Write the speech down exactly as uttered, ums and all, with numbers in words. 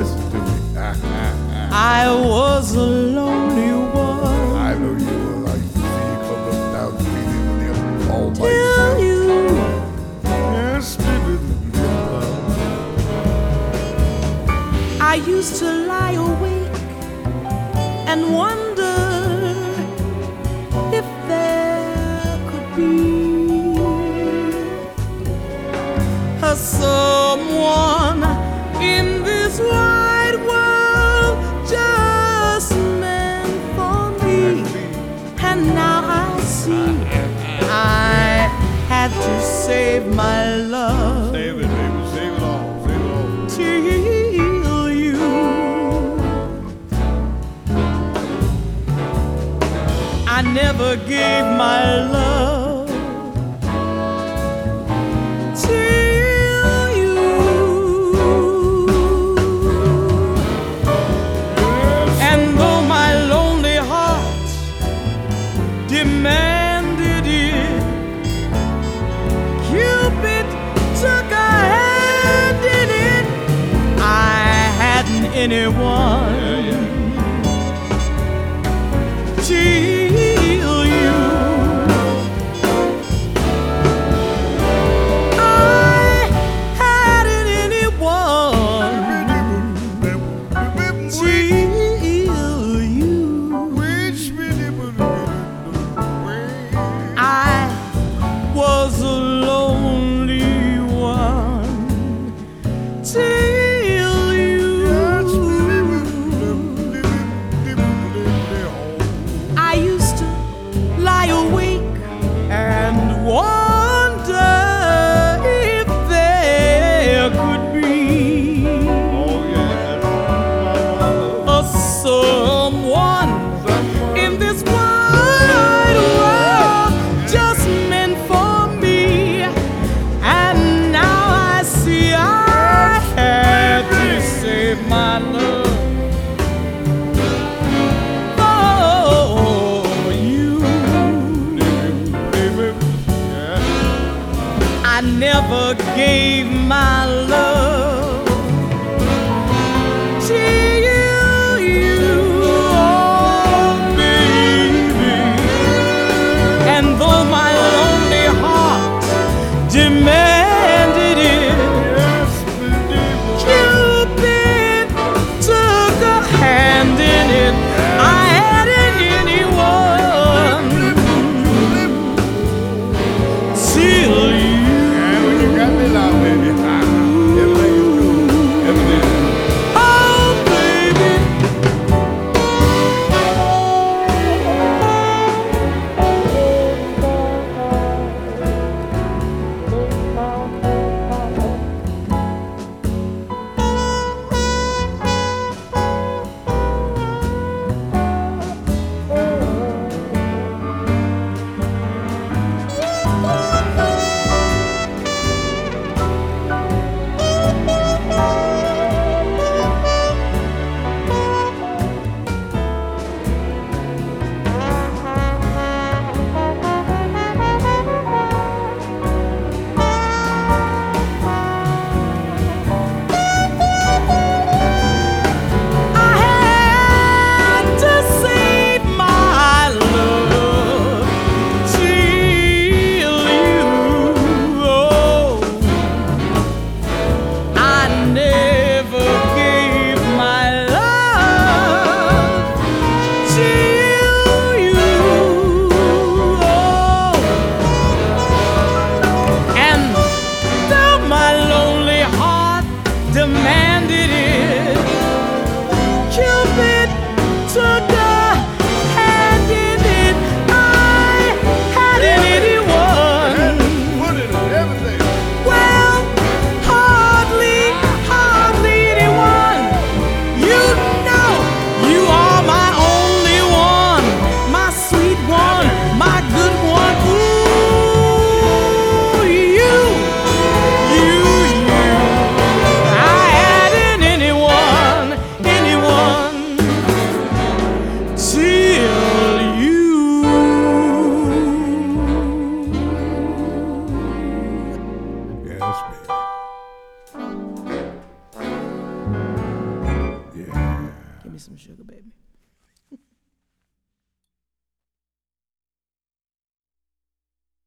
listen to me. I was a lonely one. I know you were. I used to see you come up down the street in them all by Till yourself. you, Yes, baby. I used to lie awake and wonder if there could be a someone in this wide world just meant for me. And now I see I had to save my love Save it, baby. Save it all. Save it all. till you. I never gave my love till you. And though my lonely heart demanded it, Cupid took a hand in it. I hadn't anyone till you. I hadn't anyone till you. I was a lonely one till you. I used to lie awake and wonder if there could be Oh, yeah. a someone in this wide world just meant for me. And now I see I had to save my love for you. I never gave my love to you, oh baby. And though my lonely heart demanded it, Cupid took a hand in it. I hadn't anyone till you. And when you got me now, baby, everything is some sugar, baby.